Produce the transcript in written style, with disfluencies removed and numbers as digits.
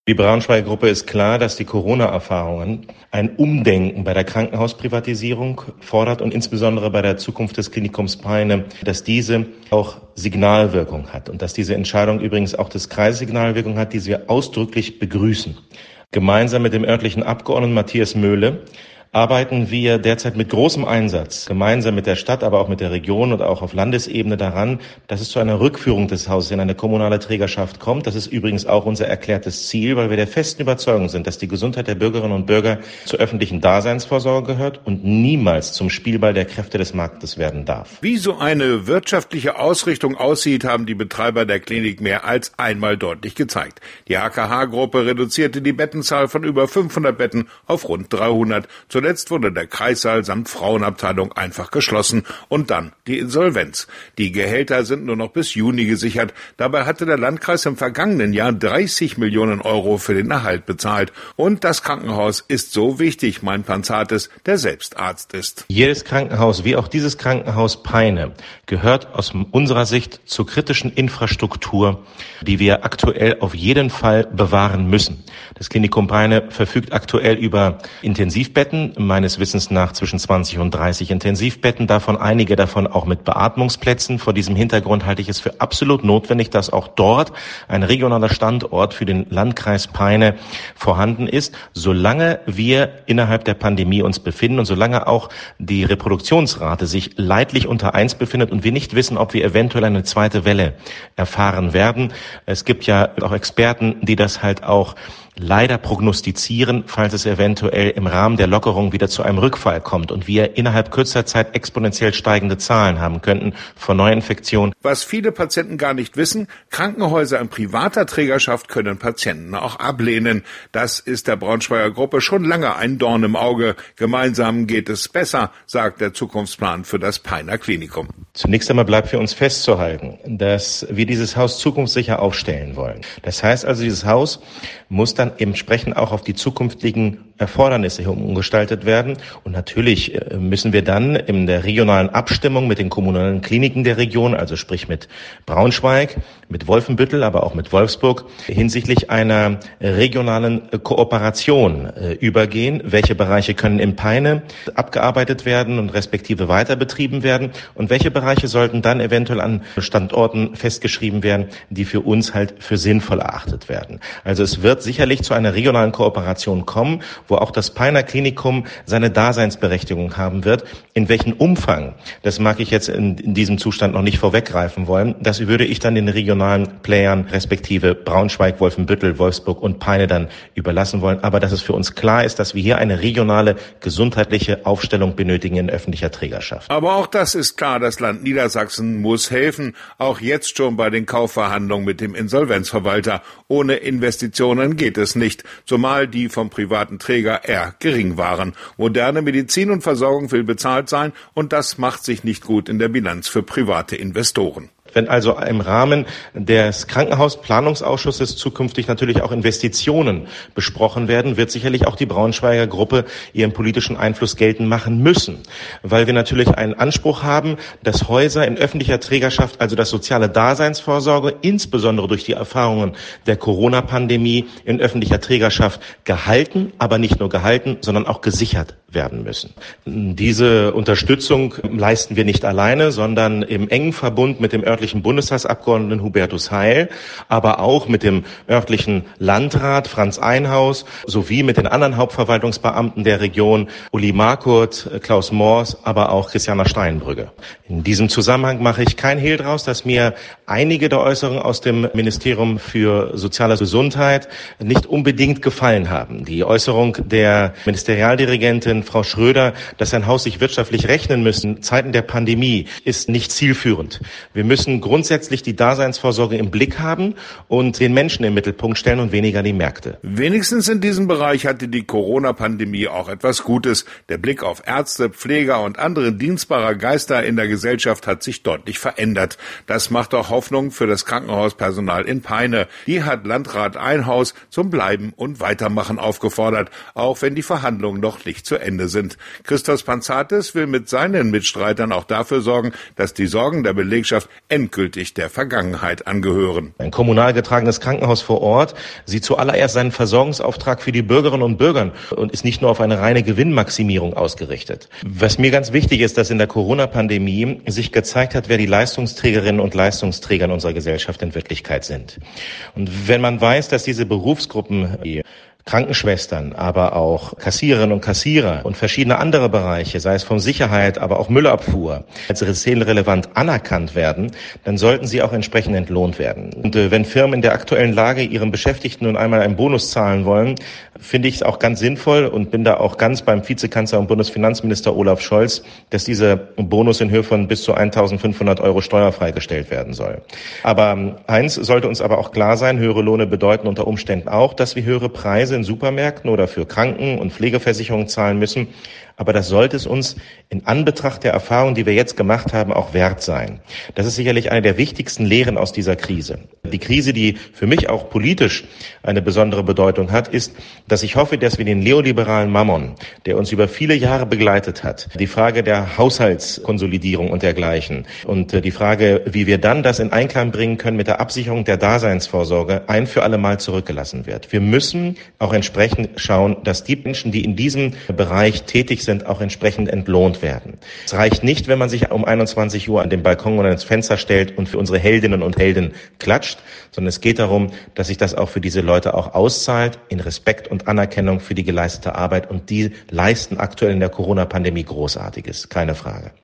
Die Braunschweiger Gruppe ist klar, dass die Corona-Erfahrungen ein Umdenken bei der Krankenhausprivatisierung fordert und insbesondere bei der Zukunft des Klinikums Peine, dass diese auch Signalwirkung hat und dass diese Entscheidung übrigens auch des Kreises Signalwirkung hat, die wir ausdrücklich begrüßen. Gemeinsam mit dem örtlichen Abgeordneten Matthias Möhle arbeiten wir derzeit mit großem Einsatz, gemeinsam mit der Stadt, aber auch mit der Region und auch auf Landesebene daran, dass es zu einer Rückführung des Hauses in eine kommunale Trägerschaft kommt. Das ist übrigens auch unser erklärtes Ziel, weil wir der festen Überzeugung sind, dass die Gesundheit der Bürgerinnen und Bürger zur öffentlichen Daseinsvorsorge gehört und niemals zum Spielball der Kräfte des Marktes werden darf. Wie so eine wirtschaftliche Ausrichtung aussieht, haben die Betreiber der Klinik mehr als einmal deutlich gezeigt. Die AKH-Gruppe reduzierte die Bettenzahl von über 500 Betten auf rund 300. Zuletzt wurde der Kreissaal samt Frauenabteilung einfach geschlossen und dann die Insolvenz. Die Gehälter sind nur noch bis Juni gesichert. Dabei hatte der Landkreis im vergangenen Jahr 30 Millionen Euro für den Erhalt bezahlt. Und das Krankenhaus ist so wichtig, meint Panzatis, der selbst Arzt ist. Jedes Krankenhaus, wie auch dieses Krankenhaus Peine, gehört aus unserer Sicht zur kritischen Infrastruktur, die wir aktuell auf jeden Fall bewahren müssen. Das Klinikum Peine verfügt aktuell über Intensivbetten, meines Wissens nach zwischen 20 und 30 Intensivbetten, einige davon auch mit Beatmungsplätzen. Vor diesem Hintergrund halte ich es für absolut notwendig, dass auch dort ein regionaler Standort für den Landkreis Peine vorhanden ist, solange wir innerhalb der Pandemie uns befinden und solange auch die Reproduktionsrate sich leidlich unter 1 befindet und wir nicht wissen, ob wir eventuell eine zweite Welle erfahren werden. Es gibt ja auch Experten, die das halt auch leider prognostizieren, falls es eventuell im Rahmen der Lockerung wieder zu einem Rückfall kommt und wir innerhalb kürzester Zeit exponentiell steigende Zahlen haben könnten von Neuinfektionen. Was viele Patienten gar nicht wissen, Krankenhäuser in privater Trägerschaft können Patienten auch ablehnen. Das ist der Braunschweiger Gruppe schon lange ein Dorn im Auge. Gemeinsam geht es besser, sagt der Zukunftsplan für das Peiner Klinikum. Zunächst einmal bleibt für uns festzuhalten, dass wir dieses Haus zukunftssicher aufstellen wollen. Das heißt also, dieses Haus muss dann entsprechend auch auf die zukünftigen Erfordernisse umgestaltet werden. Und natürlich müssen wir dann in der regionalen Abstimmung mit den kommunalen Kliniken der Region, also sprich mit Braunschweig, mit Wolfenbüttel, aber auch mit Wolfsburg, hinsichtlich einer regionalen Kooperation übergehen. Welche Bereiche können in Peine abgearbeitet werden und respektive weiter betrieben werden? Und welche Bereiche sollten dann eventuell an Standorten festgeschrieben werden, die für uns halt für sinnvoll erachtet werden? Also es wird sicherlich zu einer regionalen Kooperation kommen, wo auch das Peiner Klinikum seine Daseinsberechtigung haben wird. In welchem Umfang, das mag ich jetzt in diesem Zustand noch nicht vorweggreifen wollen. Das würde ich dann den regionalen Playern, respektive Braunschweig, Wolfenbüttel, Wolfsburg und Peine dann überlassen wollen. Aber dass es für uns klar ist, dass wir hier eine regionale gesundheitliche Aufstellung benötigen in öffentlicher Trägerschaft. Aber auch das ist klar, das Land Niedersachsen muss helfen, auch jetzt schon bei den Kaufverhandlungen mit dem Insolvenzverwalter. Ohne Investitionen geht es nicht, zumal die vom privaten Träger eher gering waren. Moderne Medizin und Versorgung will bezahlt sein und das macht sich nicht gut in der Bilanz für private Investoren. Wenn also im Rahmen des Krankenhausplanungsausschusses zukünftig natürlich auch Investitionen besprochen werden, wird sicherlich auch die Braunschweiger Gruppe ihren politischen Einfluss geltend machen müssen, weil wir natürlich einen Anspruch haben, dass Häuser in öffentlicher Trägerschaft, also das soziale Daseinsvorsorge, insbesondere durch die Erfahrungen der Corona-Pandemie in öffentlicher Trägerschaft gehalten, aber nicht nur gehalten, sondern auch gesichert werden müssen. Diese Unterstützung leisten wir nicht alleine, sondern im engen Verbund mit dem örtlichen Bundestagsabgeordneten Hubertus Heil, aber auch mit dem örtlichen Landrat Franz Einhaus sowie mit den anderen Hauptverwaltungsbeamten der Region, Uli Markurt, Klaus Mors, aber auch Christiana Steinbrügge. In diesem Zusammenhang mache ich kein Hehl draus, dass mir einige der Äußerungen aus dem Ministerium für soziale Gesundheit nicht unbedingt gefallen haben. Die Äußerung der Ministerialdirigentin Frau Schröder, dass ein Haus sich wirtschaftlich rechnen müssen in Zeiten der Pandemie, ist nicht zielführend. Wir müssen grundsätzlich die Daseinsvorsorge im Blick haben und den Menschen im Mittelpunkt stellen und weniger die Märkte. Wenigstens in diesem Bereich hatte die Corona-Pandemie auch etwas Gutes. Der Blick auf Ärzte, Pfleger und andere dienstbare Geister in der Gesellschaft hat sich deutlich verändert. Das macht auch Hoffnung für das Krankenhauspersonal in Peine. Die hat Landrat Einhaus zum Bleiben und Weitermachen aufgefordert, auch wenn die Verhandlungen noch nicht zu Ende Ende sind. Christos Pantzatis will mit seinen Mitstreitern auch dafür sorgen, dass die Sorgen der Belegschaft endgültig der Vergangenheit angehören. Ein kommunal getragenes Krankenhaus vor Ort sieht zuallererst seinen Versorgungsauftrag für die Bürgerinnen und Bürger und ist nicht nur auf eine reine Gewinnmaximierung ausgerichtet. Was mir ganz wichtig ist, dass in der Corona-Pandemie sich gezeigt hat, wer die Leistungsträgerinnen und Leistungsträger in unserer Gesellschaft in Wirklichkeit sind. Und wenn man weiß, dass diese Berufsgruppen, die Krankenschwestern, aber auch Kassiererinnen und Kassierer und verschiedene andere Bereiche, sei es von Sicherheit, aber auch Müllabfuhr, als systemrelevant anerkannt werden, dann sollten sie auch entsprechend entlohnt werden. Und wenn Firmen in der aktuellen Lage ihren Beschäftigten nun einmal einen Bonus zahlen wollen, finde ich es auch ganz sinnvoll und bin da auch ganz beim Vizekanzler und Bundesfinanzminister Olaf Scholz, dass dieser Bonus in Höhe von bis zu 1.500 € steuerfrei gestellt werden soll. Aber eins sollte uns aber auch klar sein, höhere Lohne bedeuten unter Umständen auch, dass wir höhere Preise in Supermärkten oder für Kranken- und Pflegeversicherungen zahlen müssen. Aber das sollte es uns in Anbetracht der Erfahrungen, die wir jetzt gemacht haben, auch wert sein. Das ist sicherlich eine der wichtigsten Lehren aus dieser Krise. Die Krise, die für mich auch politisch eine besondere Bedeutung hat, ist, dass ich hoffe, dass wir den neoliberalen Mammon, der uns über viele Jahre begleitet hat, die Frage der Haushaltskonsolidierung und dergleichen und die Frage, wie wir dann das in Einklang bringen können mit der Absicherung der Daseinsvorsorge, ein für alle Mal zurückgelassen wird. Wir müssen auch entsprechend schauen, dass die Menschen, die in diesem Bereich tätig sind, auch entsprechend entlohnt werden. Es reicht nicht, wenn man sich um 21 Uhr an den Balkon oder ins Fenster stellt und für unsere Heldinnen und Helden klatscht, sondern es geht darum, dass sich das auch für diese Leute auch auszahlt, in Respekt und Anerkennung für die geleistete Arbeit. Und die leisten aktuell in der Corona-Pandemie Großartiges, keine Frage.